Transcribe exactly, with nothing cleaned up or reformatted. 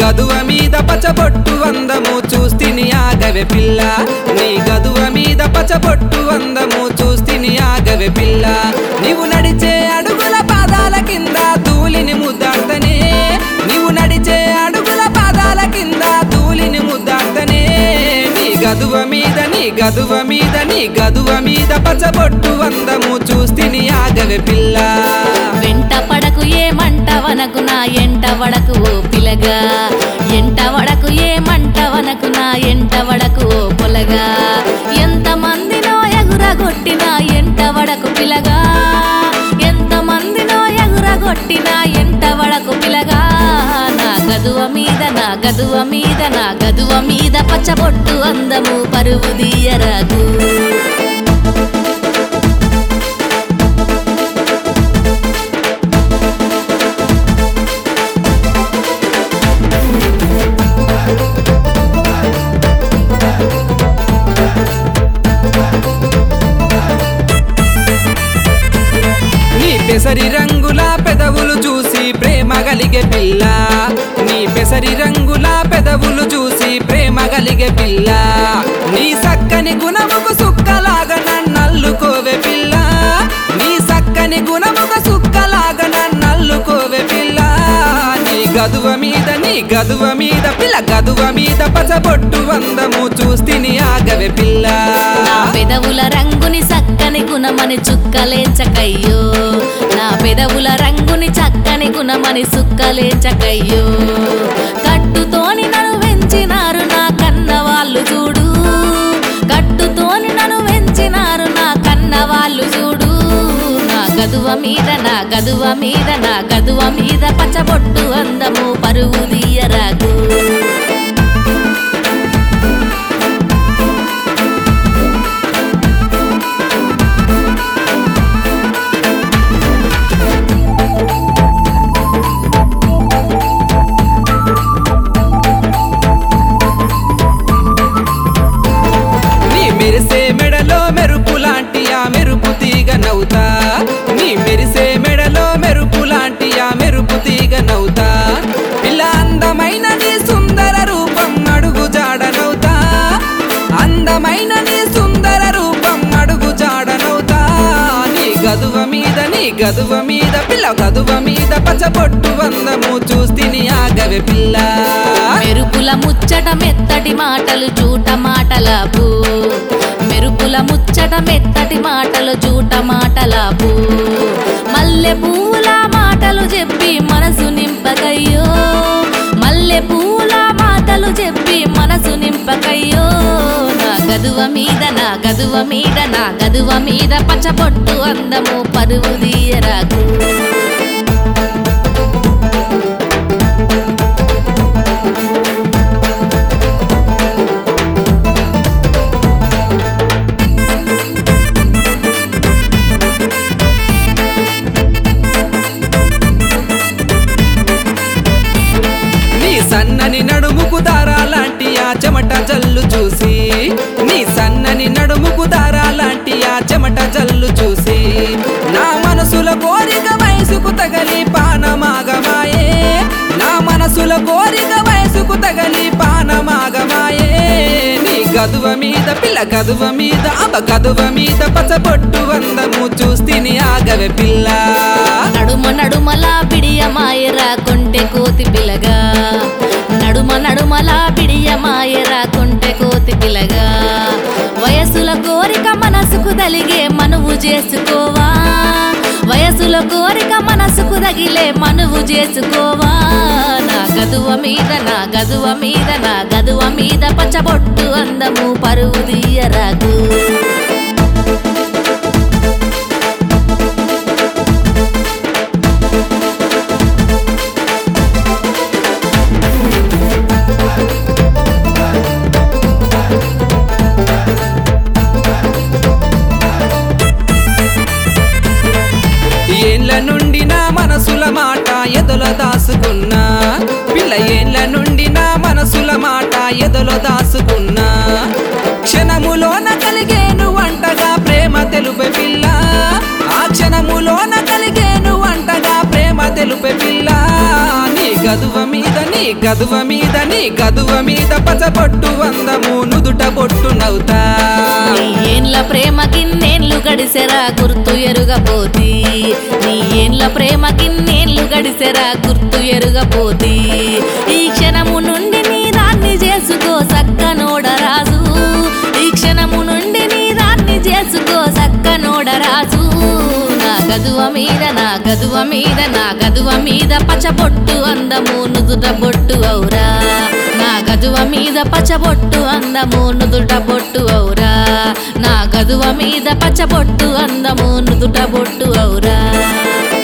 గదువ మీద పచ్చబొట్టు అందము చూస్తిని ఆగవే పిల్ల నీ గదువ మీద పచ్చబొట్టు అందము చూస్తిని ఆగవే పిల్ల నీవు నడిచే అడుగుల పాదాల కింద ధూళిని ముద్దాడతనే నీవు నడిచే అడుగుల పాదాల కింద ధూళిని ముద్దాడతనే నీ గదువ మీద నీ గదువ మీద నీ గదువ మీద పచ్చబొట్టు అందము చూస్తిని ఆగవే పిల్ల వెంట పడకు ఏమంట వనకు నా ఎంట వడకు ఓ పిలగా ఎంట వడకు ఏమంట వనకు నా ఎంట వడకు ఓ పొలగా ఎంత మందినో ఎగురగొట్టినా ఎంట వడకు పిలగా ఎంత మందినో ఎగురగొట్టినా ఎంట వడకు పిలగా నా గదువ మీద నా గదువ మీద నా గదువ మీద పచ్చబొట్టు అందము పరువు దీయరాకు పెసరి రంగుల పెదవులు చూసి ప్రేమ గలిగే పిల్ల నీ పెసరి రంగుల పెదవులు చూసి ప్రేమ గలిగే పిల్ల నీ సక్కని గుణముకు సుక్కలాగా నన్నల్లుకోవే పిల్ల నీ సక్కని గుణముకు సుక్కలాగా నన్నల్లుకోవే పిల్ల నీ గదువ మీద నీ గదువ మీద పిల్ల గదువ మీద పచ్చబొట్టు అందము చూస్తిని ఆగవే పిల్ల నా పెదవుల రంగుని సక్కని గుణమని చుక్కలేంచకయ్యో నా పెదవుల రంగుని చక్కని గుణమని సుక్కలేంచకయ్యో కట్టుతోని నన్ను వెంచినారు నా కన్న వాళ్ళు చూడు కట్టుతోని నన్ను వెంచినారు నా కన్న వాళ్ళు చూడు నా గదువ మీద నా గదువ మీద నా గదువ మీద పచ్చబొట్టు అందము పరువు దీయరాకు మెరిసే మెడలో మెరుపు లాంటి ఆ మెరుపు తీగ నవ్వుతా నీ మెరిసే మెడలో మెరుపు లాంటి ఆ మెరుపు తీగ నవ్వుతా పిల్ల అందమైన నీ సుందర రూపం అడుగు జాడనవుతా అందమైన నీ సుందర రూపం అడుగు జాడనవుతా నీ గదువ మీద నీ గదువ మీద పిల్ల గదువ మీద పచ్చబొట్టు అందము చూస్తిని ఆగవే పిల్ల మెరుపుల ముచ్చట మెత్తటి మాటలు జూట మాటలాపు మెరుపుల ముచ్చట మెత్తటి మాటలు జూట మాటలాపు మల్లె పువ్వుల మాటలు చెప్పి మనసు నింపకయ్యో మల్లె పువ్వుల మాటలు చెప్పి మనసు నింపకయ్యో నా గదువ మీద నా గదువ మీద నా గదువ మీద పచ్చబొట్టు అందము పరువు దీయరాకు సన్నని నడుముకు దారాలాంటి ఆ చెమట జల్లు చూసి నీ సన్నని నడుముకు దారాలాంటి ఆ చెమట జల్లు చూసి నా మనసుల కోరిక వయసుకు తగలి పానమాగమాయే నా మనసుల కోరిక వయసుకు తగలి పానమాగమాయే నీ గదువ మీద పిల్ల గదువ మీద అబ గదువ మీద పచ్చబొట్టు అందము చూస్తిని ఆగవే పిల్ల నడుమ నడుమలా బిడియమాయరా కొంటె కోతి పిలగా నడుమ నడుమలా బిడియమాయరా కొంటె కోతి పిలగా వయసుల కోరిక మనసుకు తలిగే మనువు చేసుకోవా వయసుల కోరిక మనసుకు తగిలే మనువు చేసుకోవా నా గదువ మీద నా గదువ మీద నా గదువ మీద పచ్చబొట్టు అందము పరువు దీయరాకు ఏళ్ళ నుండి నా మనసుల మాట ఎదల దాసుకున్నా పిల్ల ఏళ్ళ నుండి నా మనసుల మాట ఎదల దాసుకున్నా క్షణములోన కలిగేను వంటగా ప్రేమ తెలుపే పిల్ల ఆ క్షణములోన కలిగేను వంటగా ప్రేమ తెలుపే పిల్ల నీ గదువ మీద నీ గదువ మీద నీ గదువ మీద పచ్చబొట్టు అందము నుదుట బొట్టు నవ్వుతా నీ ఏండ్ల ప్రేమ కిన్నేళ్ళు గడిసెరా గుర్తు ఎరుగపోతి నీ ఏండ్ల ప్రేమ కిన్నేళ్ళు గడిసెరా గుర్తు ఎరుగపోతి ఈ క్షణము నుండి నీ దాన్ని చేసుకో సక్కనోడరాజు ఈ క్షణము నుండి నీ దాన్ని చేసుకో సక్కనోడరాజు నా గదువ మీద నా గదువ మీద నా గదువ మీద పచ్చబొట్టు అందము నుదుట బొట్టు ఔరా నా గదువ మీద పచ్చబొట్టు అందము నుదుట బొట్టు ఔరా నా గదువ మీద పచ్చబొట్టు అందము నుదుట బొట్టు ఔరా